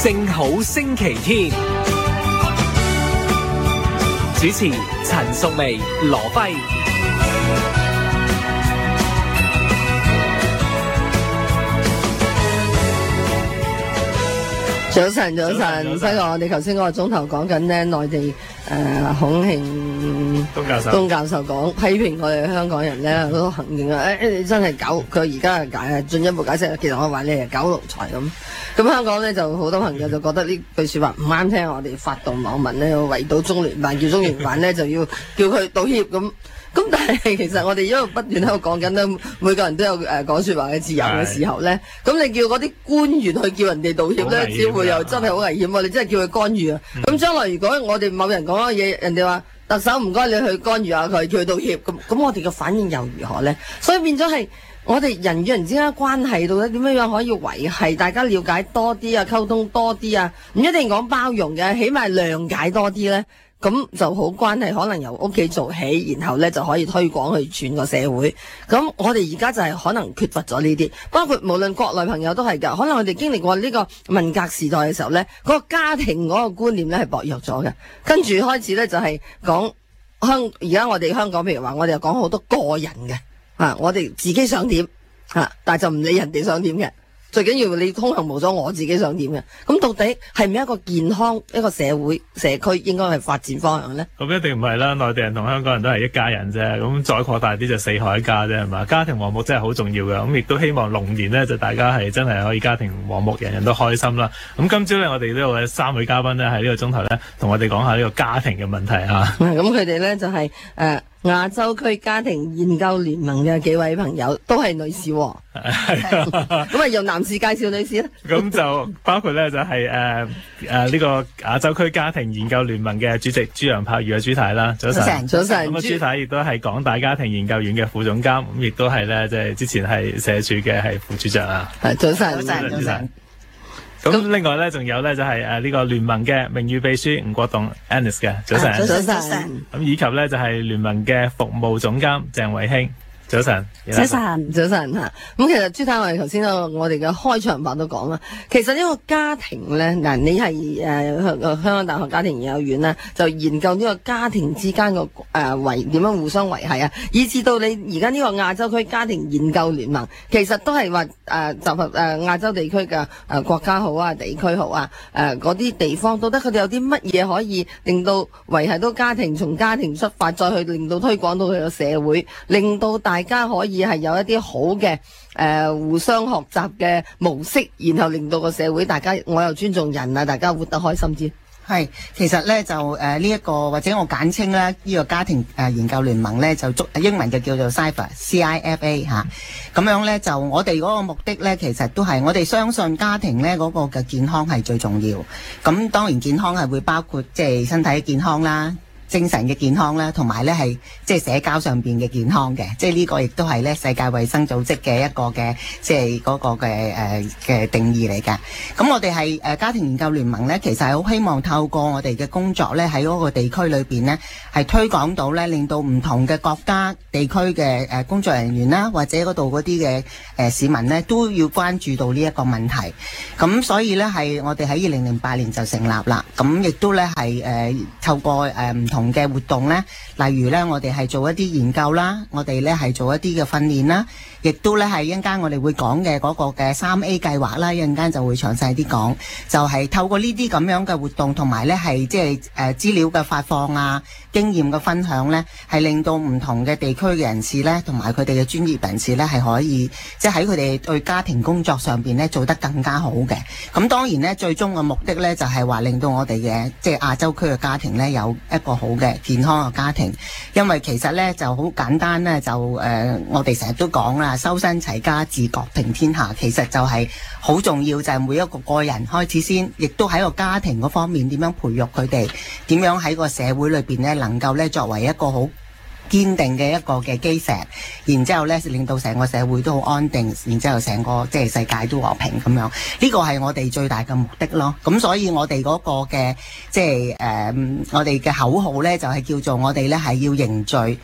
正好星期天，主持陳淑薇、羅輝。 早晨，不過我哋頭先嗰個鐘頭講緊咧，內地孔慶東教授講批評我哋香港人咧好多行徑啊！你真係搞佢而家進一步解釋，其實我話你係搞奴才咁。咁香港咧就好多朋友就覺得呢句説話唔啱聽，我哋發動網民咧圍堵中聯辦，叫中聯辦咧就要叫佢道歉咁。咁但係其實我哋一路不斷喺度講緊咧，每個人都有講説話嘅自由嘅時候咧，咁你叫嗰啲官員去叫人哋道歉咧，只會又真係好危險喎！你真係叫佢干預啊！咁將來如果我哋某人講嘅嘢，人哋話特首唔該你去干預下佢，叫佢道歉，咁我哋嘅反應又如何咧？所以變咗係我哋人與人之間嘅關係到底點樣可以維係大家了解多啲啊，溝通多啲啊，唔一定講包容嘅，起碼諒解多啲咧。咁就好關係，可能由屋企做起，然後咧就可以推廣去全個社會。咁我哋而家就係可能缺乏咗呢啲，包括無論國內朋友都係㗎。可能我哋經歷過呢個文革時代嘅時候咧，嗰個家庭嗰個觀念咧係薄弱咗嘅。跟住開始咧就係講而家我哋香港，譬如話我哋又講好多個人嘅我哋自己想點但係就唔理人哋想點嘅。最緊要你通行無阻，我自己想點嘅。咁到底係咪一個健康一個社會社區應該係發展方向呢？ 咁一定唔係啦，內地人同香港人都係一家人啫。咁再擴大啲就四海一家啫，係嘛？家庭和睦真係好重要嘅。咁亦都希望龍年呢，就大家係真係可以家庭和睦，人人都開心啦。咁今朝呢，我哋都有3位嘉賓呢，喺呢個鐘頭呢，同我哋講下呢個家庭嘅問題啊。 咁佢哋呢，就係亞洲區家庭研究聯盟嘅幾位朋友，都係女士喎。咁由男士介紹女士啦。咁就包括咧就係呢個亞洲區家庭研究聯盟嘅主席朱楊柏宇嘅朱太啦。早晨。咁朱太亦都係港大家庭研究院嘅副總監，咁亦都係咧即係之前係社署嘅係副處長啊。 早晨。 咁另外咧仲有咧就係呢個聯盟嘅名譽秘書吳國棟 Annis 嘅。早晨。咁以及咧就係聯盟嘅服務總監鄭偉興。早晨吓。咁其實朱太，我哋頭先我哋嘅開場白都講啦，其實呢個家庭咧，嗱你係香港大學家庭研究院咧，就研究呢個家庭之間個點樣互相維繫啊，以至到你而家呢個亞洲區家庭研究聯盟，其實都係話集合亞洲地區嘅國家好啊，地區好啊，嗰啲地方到底佢哋有啲乜嘢可以令到維繫到家庭，從家庭出發，再去令到推廣到佢個社會，令到大家可以係有一啲好嘅互相學習嘅模式，然後令到個社會大家我又尊重人啊，大家活得開心啲。 係，其實咧就呢一個或者我簡稱咧呢個家庭研究聯盟咧就英文就叫做 CIFA 嚇。咁樣咧就我哋嗰個目的咧其實都係我哋相信家庭咧嗰個嘅健康係最重要。咁當然健康係會包括即係身體嘅健康啦，精神嘅健康啦，同埋咧係即係社交上邊嘅健康嘅，即係呢個亦都係咧世界衛生組織嘅一個嘅即係嗰個嘅定義嚟㗎。咁我哋係家庭研究聯盟咧，其實係好希望透過我哋嘅工作咧，喺嗰個地區裏邊咧，係推廣到咧，令到唔同嘅國家地區嘅工作人員啦，或者嗰度嗰啲嘅市民咧，都要關注到呢一個問題。咁所以咧係我哋喺2008年就成立啦。咁亦都咧係透過唔同嘅活動咧，例如咧我哋係做一啲研究啦，我哋咧係做一啲嘅訓練啦，亦都咧係一陣間我哋會講嘅嗰個嘅3A 計劃啦，一陣間就會詳細啲講，就係透過呢啲咁樣嘅活動，同埋咧係即係資料嘅發放啊，經驗嘅分享咧，係令到唔同嘅地區嘅人士咧，同埋佢哋嘅專業人士咧，係可以即係喺佢哋對家庭工作上邊咧做得更加好嘅。咁當然咧，最終嘅目的咧就係話令到我哋嘅即係亞洲區嘅家庭咧有一個好嘅健康嘅家庭。因為其實咧就好簡單咧，就我哋成日都講啦，修身齊家治國平天下，其實就係好重要，就係每一個個人開始先，亦都喺個家庭嗰方面點樣培育佢哋，點樣喺個社會裏邊咧能夠咧作為一個好堅定嘅一個嘅基石，然之後咧令到成個社會都好安定，然之後成個即係世界都和平咁樣，呢個係我哋最大嘅目的咯。咁所以我哋嗰個嘅即係我哋嘅口號咧就係叫做我哋咧係要凝聚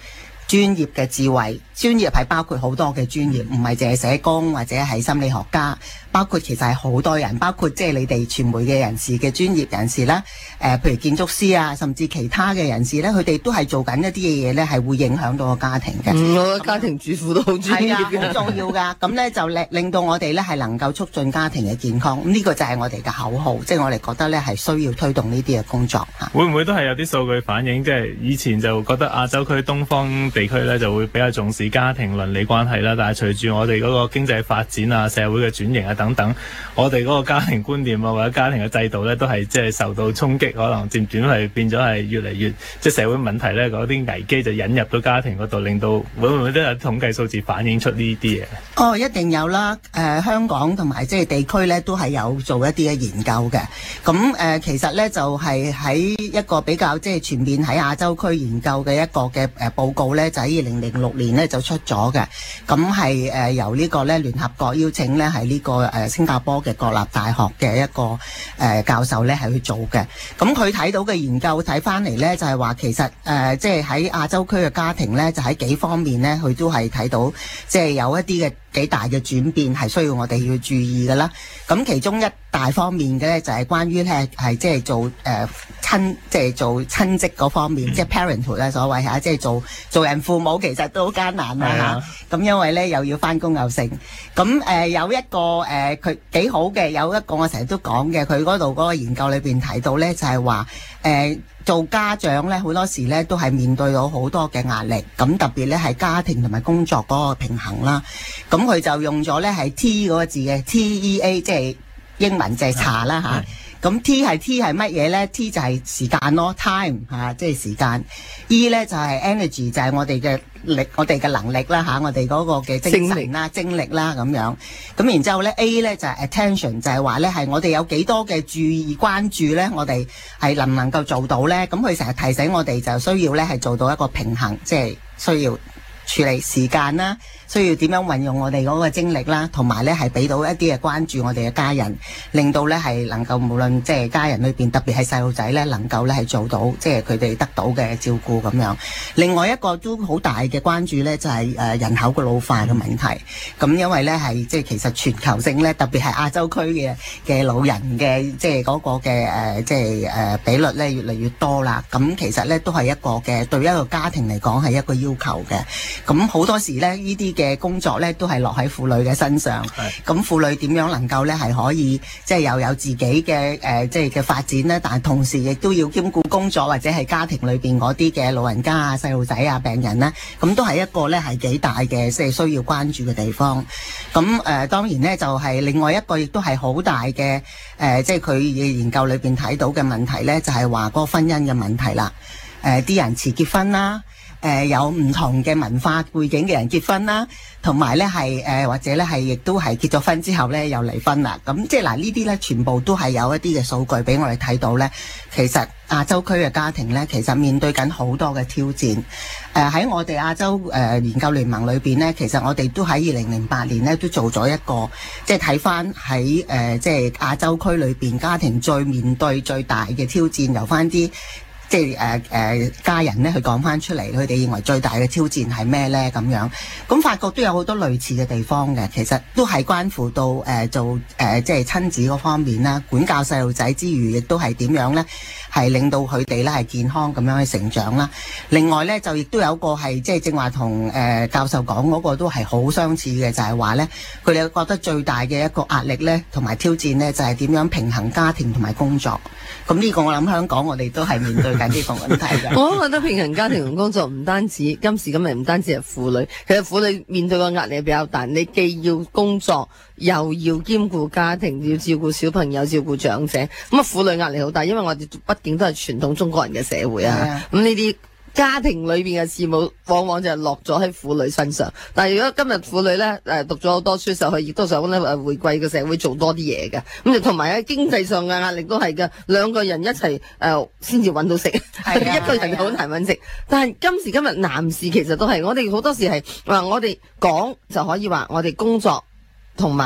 專業嘅智慧。專業係包括好多嘅專業，唔係淨係社工或者係心理學家，包括其實係好多人，包括即係你哋傳媒嘅人士嘅專業人士啦，譬如建築師啊，甚至其他嘅人士咧，佢哋都係做緊一啲嘅嘢咧，係會影響到個家庭嘅。 我覺得家庭主婦都好專業嘅， 好重要㗎。咁咧就令到我哋咧係能夠促進家庭嘅健康。呢個就係我哋嘅口號，即係我哋覺得咧係需要推動呢啲嘅工作嚇。 會唔會都係有啲數據反映，即係以前就覺得亞洲區東方地區咧就會比較重視家庭倫理關係啦，但係隨住我哋嗰個經濟發展啊、社會嘅轉型啊等等，我哋嗰個家庭觀念啊或者家庭嘅制度咧都係即係受到衝擊，可能漸漸係變咗係越嚟越即係社會問題咧嗰啲危機就引入到家庭嗰度，令到會唔會都有統計數字反映出呢啲嘢？ 哦，一定有啦。香港同埋即係地區咧都係有做一啲嘅研究嘅。咁其實咧就係喺一個比較即係全面喺亞洲區研究嘅一個嘅報告咧，就喺2006年咧就出咗嘅。咁係由呢個咧聯合國邀請咧係呢個新加坡嘅國立大學嘅一個教授咧係去做嘅。咁佢睇到嘅研究睇翻嚟咧就係話其實即係喺亞洲區嘅家庭咧就喺幾方面咧佢都係睇到即係有一啲嘅幾大嘅轉變係需要我哋要注意㗎啦。咁其中一大方面嘅咧就係關於咧係即係做即係做親職嗰方面，即係 parenthood 咧所謂嚇，即係做人父母其實都好艱難啦嚇。咁因為咧又要翻工又剩。咁有一個佢幾好嘅，有一個我成日都講嘅，佢嗰度嗰個研究裏邊提到咧就係話做家長咧好多時咧都係面對到好多嘅壓力，咁特別咧係家庭同埋工作嗰個平衡啦。咁佢就用咗咧係 T 嗰個字嘅 TEA， 即係英文就係查啦嚇。咁 T 係乜嘢咧 ？T 就係時間咯 ，time 嚇，即係時間。E 咧就係 energy， 就係我哋嘅力，我哋嘅能力啦嚇，我哋嗰個嘅精神啦、精力啦咁樣。咁然之後咧 A 咧就係 attention， 就係話咧係我哋有幾多嘅注意關注咧，我哋係能唔能夠做到咧？咁佢成日提醒我哋就需要咧係做到一個平衡，即係需要處理時間啦，需要點樣運用我哋嗰個精力啦，同埋咧係俾到一啲嘅關注我哋嘅家人，令到咧係能夠無論即係家人裏邊特別係細路仔咧，能夠咧係做到即係佢哋得到嘅照顧咁樣。另外一個都好大嘅關注咧就係人口嘅老化嘅問題。咁因為咧係即係其實全球性咧，特別係亞洲區嘅老人嘅即係嗰個嘅即係比率咧越嚟越多啦。咁其實咧都係一個嘅對一個家庭嚟講係一個要求嘅。咁好多時咧，呢啲嘅工作咧都係落喺婦女嘅身上。咁婦女點樣能夠咧係可以即係又有自己嘅即係嘅發展咧？但係同時亦都要兼顧工作或者係家庭裏邊嗰啲嘅老人家啊、細路仔啊、病人咧，咁都係一個咧係幾大嘅即係需要關注嘅地方。咁當然咧就係另外一個亦都係好大嘅即係佢研究裏邊睇到嘅問題咧，就係話嗰個婚姻嘅問題啦。啲人遲結婚啦。有唔同嘅文化背景嘅人結婚啦，同埋咧係或者咧係亦都係結咗婚之後咧又離婚啦。咁即係嗱呢啲咧全部都係有一啲嘅數據俾我哋睇到咧，其實亞洲區嘅家庭咧其實面對緊好多嘅挑戰。喺我哋亞洲研究聯盟裏邊咧，其實我哋都喺2008年咧都做咗一個，即係睇翻喺即係亞洲區裏邊家庭最面對最大嘅挑戰，由翻啲即係家人咧，去講翻出嚟，佢哋認為最大嘅挑戰係咩咧？咁樣，咁發覺都有好多類似嘅地方嘅，其實都係關乎到做即係親子嗰方面啦，管教細路仔之餘，亦都係點樣咧，係令到佢哋咧係健康咁樣去成長啦。另外咧，就亦都有個係即係正話同教授講嗰個都係好相似嘅，就係話咧，佢哋覺得最大嘅一個壓力咧，同埋挑戰咧，就係點樣平衡家庭同埋工作。咁呢個我諗香港我哋都係面對緊呢個問題嘅。 我都覺得平衡家庭同工作唔單止今時今日唔單止係婦女，其實婦女面對個壓力比較大，你既要工作又要兼顧家庭，要照顧小朋友、照顧長者，咁啊婦女壓力好大，因為我哋畢竟都係傳統中國人嘅社會啊。咁呢啲家庭裏邊嘅事務往往就係落咗喺婦女身上，但係如果今日婦女咧讀咗好多書上去，亦都想咧回歸嘅社會做多啲嘢嘅，咁就同埋喺經濟上嘅壓力都係嘅，兩個人一齊先至揾到食，一個人好難揾食。但係今時今日男士其實都係，我哋好多時係話我哋講就可以話我哋工作同埋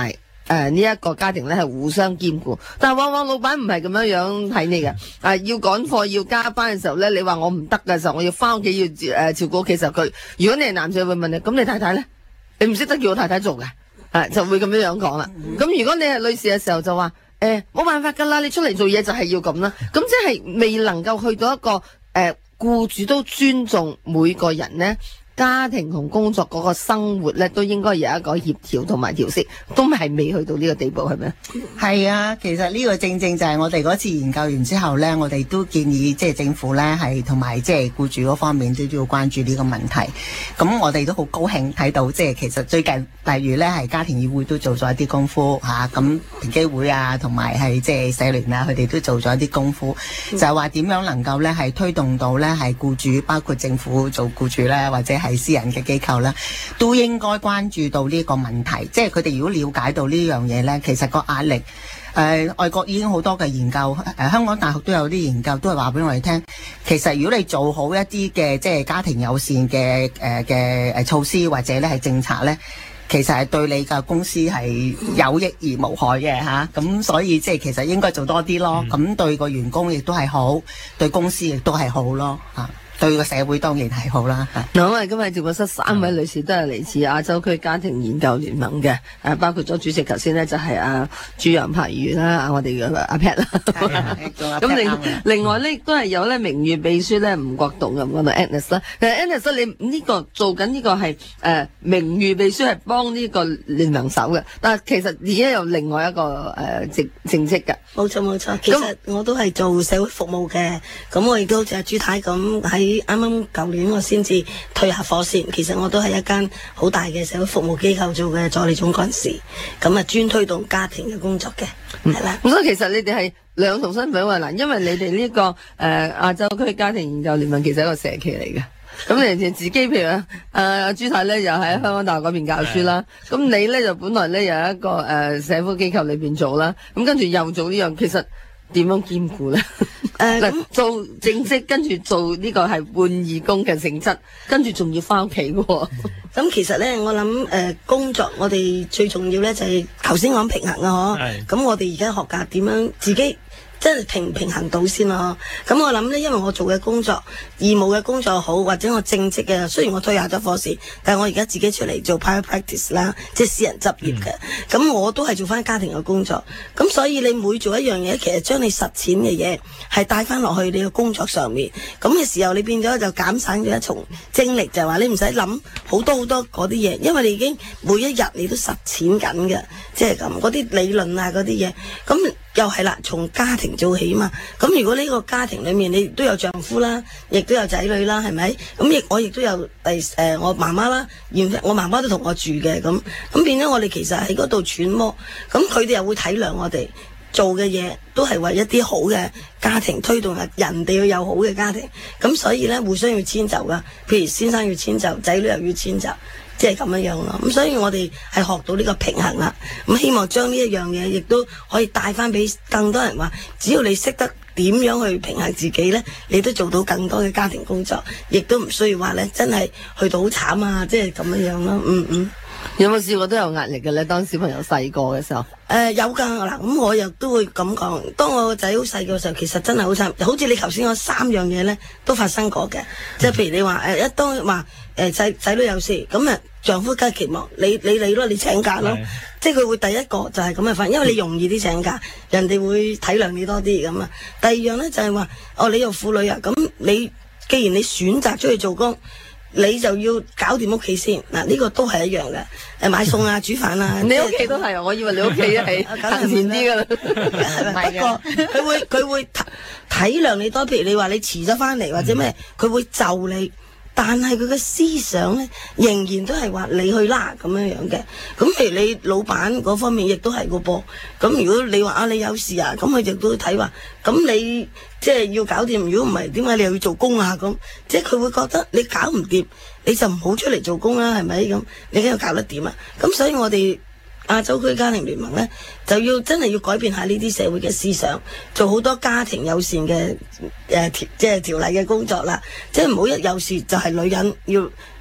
呢一個家庭咧係互相兼顧，但係往往老闆唔係咁樣睇你嘅，要趕貨要加班嘅時候咧，你話我唔得嘅時候，我要翻屋企要照顧屋企時候，佢如果你係男仔會問你，咁你太太咧，你唔識得叫我太太做嘅，就會咁樣講啦。咁如果你係女士嘅時候就話冇辦法㗎啦，你出嚟做嘢就係要咁啦，咁即係未能夠去到一個僱主都尊重每個人呢。家庭同工作嗰個生活咧，都應該有一個協調同埋調適，都係未去到呢個地步，係咪？ 係啊，其實呢個正正就係我哋嗰次研究完之後咧，我哋都建議即係政府咧係同埋即係僱主嗰方面都要關注呢個問題。咁我哋都好高興睇到，即係其實最近例如咧係家庭議會都做咗一啲功夫嚇，咁平機會啊同埋係即係社聯啊，佢哋都做咗一啲功夫，就係話點樣能夠咧係推動到咧係僱主，包括政府做僱主咧，或者係私人嘅機構啦，都應該關注到呢個問題。即係佢哋如果了解到呢樣嘢呢，其實個壓力，外國已經好多嘅研究，香港大學都有啲研究，都係話俾我哋聽。其實如果你做好一啲嘅即係家庭友善嘅措施或者咧係政策呢，其實係對你嘅公司係有益而無害嘅嚇。咁所以即係其實應該做多啲咯。咁對個員工亦都係好，對公司亦都係好咯嚇。對個社會當然係好啦。 嗱，我哋今日直播室3位女士都係嚟自亞洲區家庭研究聯盟嘅，包括咗主席頭先呢就係朱楊柏如啦，我哋嘅阿 Pat 啦。咁另外呢都係有咧名譽秘書咧吳國棟咁講到 Agnes 啦。其實 Agnes 你呢個做緊呢個係名譽秘書係幫呢個聯盟手嘅，但係其實而家有另外一個正職嘅。 冇錯，其實我都係做社會服務嘅，咁我亦都好似阿朱太咁喺啱啱舊年我先至退下火線，其實我都係一間好大嘅社會服務機構做嘅助理總幹事，咁專推動家庭嘅工作嘅，係啦。 咁所以其實你哋係兩重身份喎嗱，因為你哋呢個亞洲區家庭研究聯盟其實係一個社企嚟嘅。咁你自己譬如朱太咧又喺香港大學嗰邊教書啦，咁你咧就本來咧有一個社福機構裏邊做啦，咁跟住又做呢樣，其實點樣兼顧咧？做正職，跟住做呢個係半義工嘅性質，跟住仲要翻屋企喎。 咁其實咧，我諗工作我哋最重要咧就係頭先講平衡啊，嗬。咁我哋而家學界點樣自己？真係平衡到先咯。咁我諗呢，因為我做嘅工作，義務嘅工作好，或者我正職嘅，雖然我退下咗課時，但係我而家自己出嚟做 private practice 啦，即係私人執業嘅。咁我都係做翻家庭嘅工作。咁所以你每做一樣嘢，其實將你實踐嘅嘢係帶翻落去你嘅工作上面。咁嘅時候，你變咗就減省咗一重精力，就係話你唔使諗好多嗰啲嘢，因為你已經每一日你都實踐緊嘅，即係咁嗰啲理論啊嗰啲嘢。咁又係啦，從家庭做起嘛。咁如果呢個家庭裏面你都有丈夫啦，亦都有仔女啦，係咪？咁我亦都有我媽媽啦，我媽媽都同我住嘅，咁變咗我哋其實喺嗰度揣摩，咁佢哋又會體諒我哋做嘅嘢，都係為一啲好嘅家庭推動人哋要有好嘅家庭，咁所以咧互相要遷就噶，譬如先生要遷就，仔女又要遷就。即係咁樣樣咯，咁所以我哋係學到呢個平衡啦。咁希望將呢一樣嘢，亦都可以帶翻俾更多人話，只要你識得點樣去平衡自己呢，你都做到更多嘅家庭工作，亦都唔需要話呢真係去到好慘啊！即係咁樣樣咯。 有冇試過都有壓力嘅咧？當小朋友細個嘅時候， 有噶嗱，咁我又都會咁講。當我個仔好細嘅時候，其實真係好慘，好似你頭先嗰3樣嘢咧，都發生過嘅。即係譬如你話一當話仔女有事，咁丈夫梗係期望你咯，你請假咯。即係佢會第一個就係咁嘅反應，因為你容易啲請假，人哋會體諒你多啲咁啊。第二樣咧就係話，你又婦女啊，咁你既然你選擇出去做工，你就要搞掂屋企先嗱，呢個都係一樣嘅。買餸啊，煮飯啊， 你屋企都係啊？我以為你屋企係行前啲噶啦。 不過佢會體諒你多，譬如你話你遲咗翻嚟或者咩，佢會就你。但係佢嘅思想咧，仍然都係話你去啦咁樣樣嘅。咁譬如你老闆嗰方面亦都係個噃。咁如果你話你有事啊，咁佢亦都睇話，咁你即係要搞掂。如果唔係，點解你又要做工啊？咁即係佢會覺得你搞唔掂，你就唔好出嚟做工啦，係咪咁？你梗係搞得掂啊？咁所以我哋亞洲區家庭聯盟咧，就要真係要改變下呢啲社會嘅思想，做好多家庭友善嘅即係條例嘅工作啦。即係唔好一有事就係女人要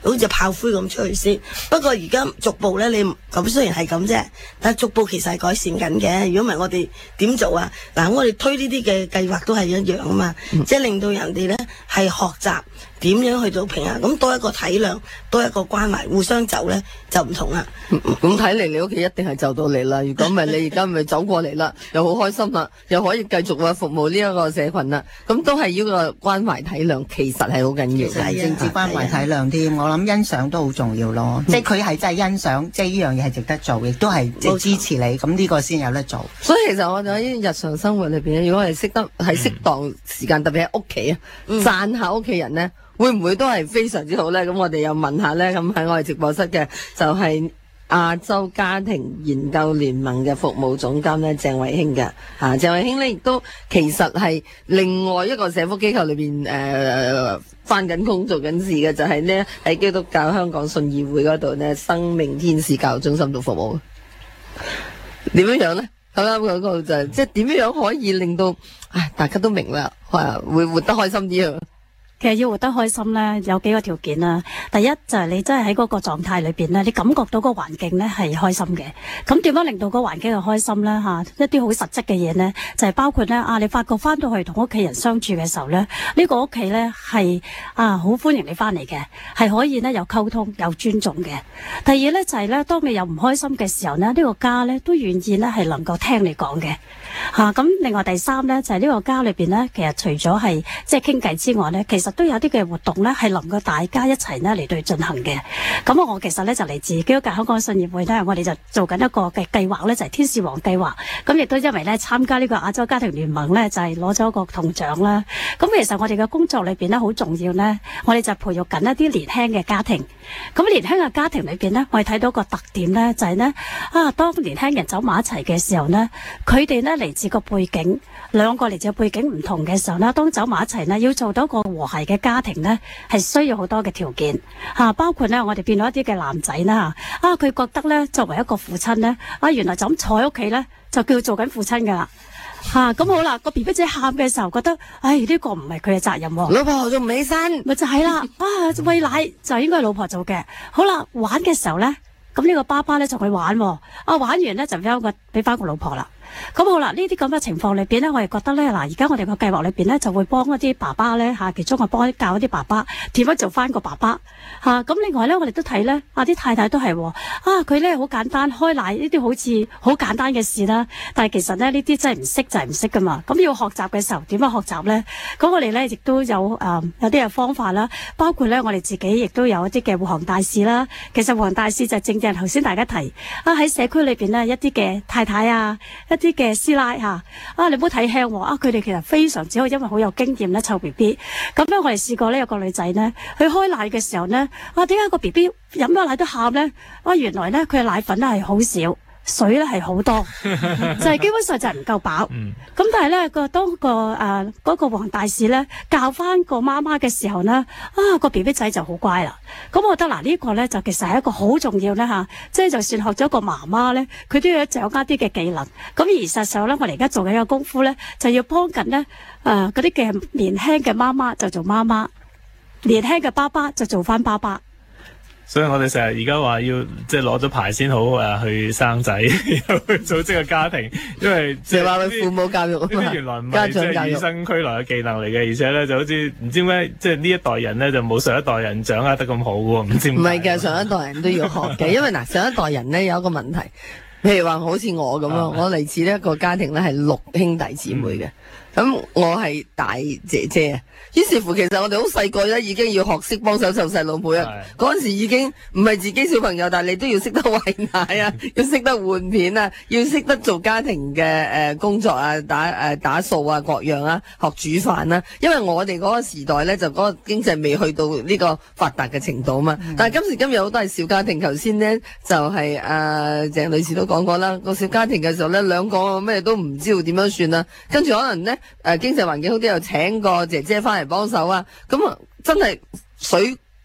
好似炮灰咁出去先。不過而家逐步咧，你咁雖然係咁啫，但係逐步其實係改善緊嘅。如果唔係我哋點做啊？嗱，我哋推呢啲嘅計劃都係一樣啊嘛，即係令到人哋咧係學習點樣去做平衡，咁多一個體諒，多一個關懷，互相就咧就唔同啦。 咁睇嚟你屋企一定係就到你啦。如果唔係你而家咪走過嚟啦，又好開心啦，又可以繼續服務呢一個社群啦。咁都係呢個關懷體諒，其實係好緊要嘅， 政治關懷體諒添。我諗欣賞都好重要咯，即係佢係真係欣賞，即係呢樣嘢係值得做，亦都係即係支持你。咁呢個先有得做。 所以其實我哋喺日常生活裏邊，如果係識得喺適當時間，特別喺屋企啊，讚下屋企人咧，會唔會都係非常之好咧？咁我哋又問下咧，咁喺我哋直播室嘅就係亞洲家庭研究聯盟嘅服務總監咧，鄭偉興嘅。鄭偉興咧亦都其實係另外一個社福機構裏邊翻緊工做緊事嘅，就係呢喺基督教香港信義會嗰度呢，生命天使教育中心度服務。點樣樣咧？咁啱嗰個就係即係點樣可以令到大家都明啦，會活得開心啲啊！ 其實要活得開心咧，有幾個條件啦。第一就係你真係喺嗰個狀態裏邊咧，你感覺到個環境咧係開心嘅。咁點樣令到個環境係開心咧？一啲好實質嘅嘢咧，就係包括咧你發覺翻到去同屋企人相處嘅時候咧，呢個屋企咧係好歡迎你翻嚟嘅，係可以咧有溝通有尊重嘅。第二咧就係咧，當你有唔開心嘅時候咧，呢個家咧都願意咧係能夠聽你講嘅。咁另外第三咧就係呢個家裏邊咧，其實除咗係即係傾偈之外咧，其實都有啲嘅活動咧係能夠大家一齊咧嚟對進行嘅。咁我其實咧就嚟自基督教香港信義會咧，我哋就做緊一個嘅計劃咧，就係天使王計劃。咁亦都因為咧參加呢個亞洲家庭聯盟咧，就係攞咗個銅獎啦。咁其實我哋嘅工作裏邊咧好重要咧，我哋就培育緊一啲年輕嘅家庭。咁年輕嘅家庭裏邊咧，我哋睇到個特點咧就係咧當年輕人走埋一齊嘅時候咧，佢哋咧嚟自個背景，兩個嚟自背景唔同嘅時候咧，當走埋一齊咧，要做到個和諧嘅家庭咧，係需要好多嘅條件包括咧我哋見到一啲嘅男仔啦佢覺得咧作為一個父親咧原來就咁坐喺屋企咧就叫做緊父親噶啦咁好啦，個 BB 仔喊嘅時候覺得呢個唔係佢嘅責任喎， 老婆仲唔起身， 咪就係啦餵奶就應該係老婆做嘅。好啦，玩嘅時候咧，咁呢個爸爸咧就去玩玩完咧就俾翻個老婆啦。咁好啦，呢啲咁嘅情況裏邊咧，我哋覺得咧而家我哋個計劃裏邊咧就會幫一啲爸爸咧其中我幫教一啲爸爸點樣做翻個爸爸咁另外咧我哋都睇咧啲太太都係佢咧好簡單開奶呢啲好似好簡單嘅事啦，但係其實咧呢啲真係唔識就係唔識噶嘛。咁要學習嘅時候點樣學習咧？咁我哋咧亦都有有啲嘅方法啦，包括咧我哋自己亦都有一啲嘅護航大使啦。其實護航大使就正頭先大家提喺社區裏邊咧一啲嘅太太一啲嘅師奶你唔好睇輕佢哋其實非常之好，因為好有經驗咧湊 B B。咁咧我哋試過呢有個女仔咧，佢開奶嘅時候咧，點解個 B B 飲咗奶都喊咧？原來咧佢嘅奶粉咧係好少，水咧係好多，就係基本上就係唔夠飽。咁但係咧當嗰個黃大使咧教翻個媽媽嘅時候咧，個 B B 仔就好乖啦。咁我覺得呢個咧就其實係一個好重要咧即係就算學咗個媽媽咧，佢都要掌握啲嘅技能。咁而實際上咧，我哋而家做緊一個功夫咧，就要幫緊咧嗰啲嘅年輕嘅媽媽就做媽媽，年輕嘅爸爸就做翻爸爸。 所以我哋成日而家話要即係攞咗牌先好去生仔，又去組織個家庭，因為即係話佢父母教育啊嘛， 原來唔係即係與生俱來嘅技能嚟嘅，而且咧就好似唔知咩，即係呢一代人咧就冇上一代人掌握得咁好嘅，唔知點解。唔係嘅，上一代人都要學嘅，因為上一代人咧有一個問題，譬如話好似我咁咯，我嚟自呢一個家庭咧係6兄弟姊妹嘅。咁我係大姐姐啊，於是乎其實我哋好細個咧已經要學識幫手湊細路妹啊。嗰陣時已經唔係自己小朋友，但係你都要識得餵奶啊，要識得換片啊，要識得做家庭嘅工作啊，打掃啊各樣啊，學煮飯啦。因為我哋嗰個時代咧就嗰個經濟未去到呢個發達嘅程度啊嘛。但係今時今日好多係小家庭，頭先咧就係鄭女士都講過啦，個小家庭嘅時候咧兩個咩都唔知道點樣算啦，跟住可能咧經濟環境好啲又請個姐姐翻嚟幫手啊，咁啊真係水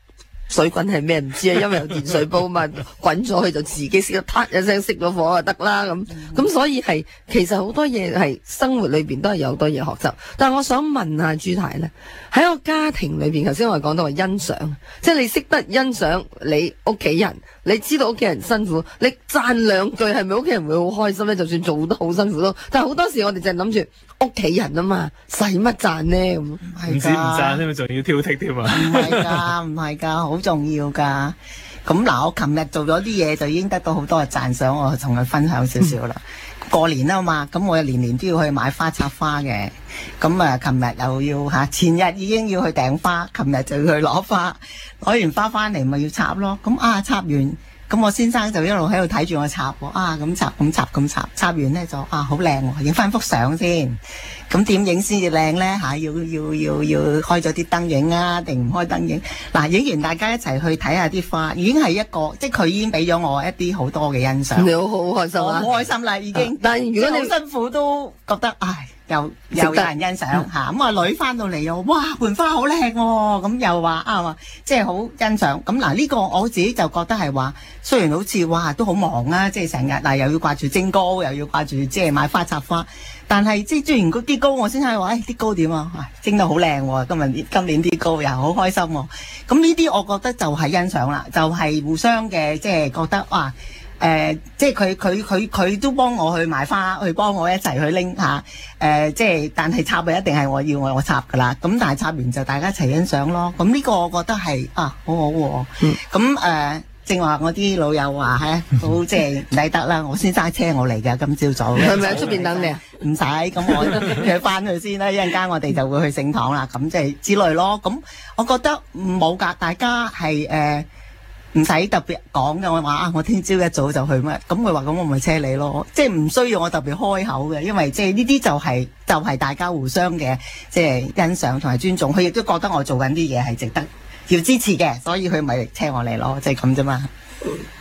水滾係咩唔知啊，因為有電水煲嘛，滾咗佢就自己識得嗒一聲熄咗火就得啦咁所以係其實好多嘢係生活裏邊都係有好多嘢學習。但係我想問下朱太咧，喺個家庭裏邊，頭先我哋講到話欣賞，即係你識得欣賞你屋企人，你知道屋企人辛苦，你讚兩句係咪屋企人會好開心咧？就算做得好辛苦都，但係好多時我哋就係諗住屋企人啊嘛，使乜讚呢？咁？ 唔止唔讚添，仲要挑剔添啊！ 唔係㗎，唔係㗎，好重要㗎。咁嗱，我琴日做咗啲嘢就已經得到好多嘅讚賞，我同佢分享少少啦。過年啊嘛，咁我又年年都要去買花插花嘅。咁啊，琴日又要前日已經要去訂花，琴日就要去攞花，攞完花翻嚟咪要插咯。咁插完。咁我先生就一路喺度睇住我插喎，咁插，插完咧就好靚喎，影翻幅相先。咁點影先至靚咧？要開咗啲燈影啊，定唔開燈影？嗱，影完大家一齊去睇下啲花，已經係一個，即係佢已經俾咗我一啲好多嘅欣賞。 你好開心啊！ 好開心啦，已經。 但係如果你好辛苦都覺得又有人欣賞嚇，咁啊女翻到嚟又哇盆花好靚喎，咁又話即係好欣賞。咁嗱呢個我自己就覺得係話，雖然好似哇都好忙啊，即係成日又要掛住蒸糕，又要掛住即係買花插花，但係即係蒸完嗰啲糕，我先係話啲糕點啊，蒸得好靚喎，今年啲糕又好開心喎。咁呢啲我覺得就係欣賞啦，就係互相嘅即係覺得哇。即係佢都幫我去買花，去幫我一齊去拎下。即係但係插一定係我要我插噶啦。咁但係插完就大家一齊欣賞咯。咁呢個我覺得係好好喎。咁正話我啲老友話好即係唔抵得啦。我先揸車我嚟㗎，今朝早。 係咪喺出邊等你啊？ 唔使，咁我約翻去先啦。一陣間我哋就會去聖堂啦。咁即係之類咯。咁我覺得冇㗎，大家係唔使特別講嘅，我話我聽朝一早就去咩？咁佢話咁我咪車你咯，即係唔需要我特別開口嘅，因為即係呢啲就係大家互相嘅即係欣賞同埋尊重，佢亦都覺得我做緊啲嘢係值得要支持嘅，所以佢咪車我嚟咯，即係咁啫嘛。